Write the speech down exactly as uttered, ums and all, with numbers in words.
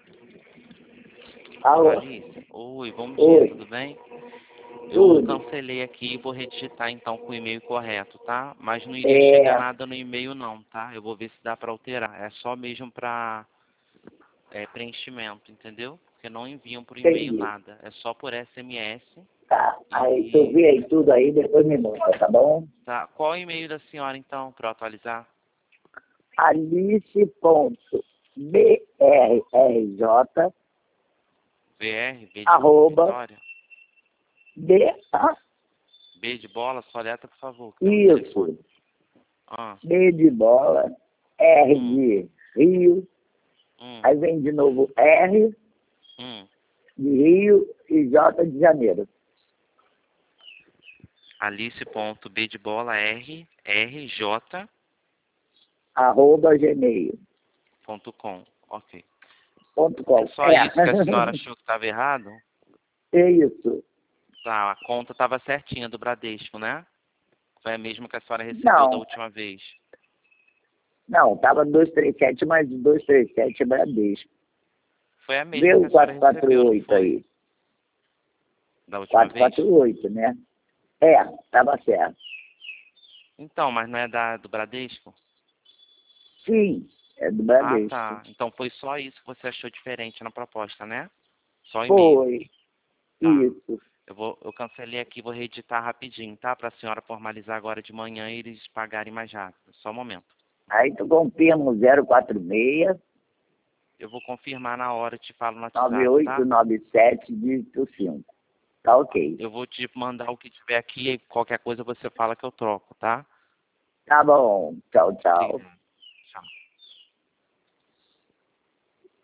Alô? Alice, oi, bom dia, Oi. tudo bem? Eu Tudo. cancelei aqui e vou redigitar então com o e-mail correto, tá? Mas não iria chegar É, nada no e-mail não, tá? Eu vou ver se dá pra alterar. É só mesmo pra é, preenchimento, entendeu? Porque não enviam por e-mail entendi. nada. É só por S M S. Tá. Aí tu E vê aí tudo aí, depois me manda, tá bom? tá. Qual é o e-mail da senhora então, pra eu atualizar? alice.brrj, V R, V de arroba, Vitória. B, ah, B de bola, só letra, por favor, que tem um telefone. isso, Ah, B de bola, R hum, de Rio, hum, aí vem de novo R hum. de Rio e J de Janeiro. Alice.b de bola R, R, J, Arroba gmail ponto com. Ok. ponto É com. só É. isso que a senhora achou que estava errado? É isso. Tá, a conta estava certinha do Bradesco, né? Foi a mesma que a senhora recebeu da Não, última vez. não, tava duzentos e trinta e sete, mas duzentos e trinta e sete é Bradesco. Foi a mesma Vê que o a senhora recebeu, não quatrocentos e quarenta e oito foi? aí. Da última vez? quatrocentos e quarenta e oito, né? É, tava certo. Então, mas não é da, do Bradesco? Sim, é do Ah, Bradesco. tá. Então foi só isso que você achou diferente na proposta, né? Só e-mail. Foi, Tá. isso. Eu vou, eu cancelei aqui, vou reeditar rapidinho, tá? Para a senhora formalizar agora de manhã e eles pagarem mais rápido. Só um momento. Aí tu confirma o zero quatro seis, Eu vou confirmar na hora e te falo no nove WhatsApp, oito tá? nove sete, dígito cinco. Tá ok. Eu vou te mandar o que tiver aqui e qualquer coisa você fala que eu troco, tá? Tá bom. Tchau, tchau. Obrigado.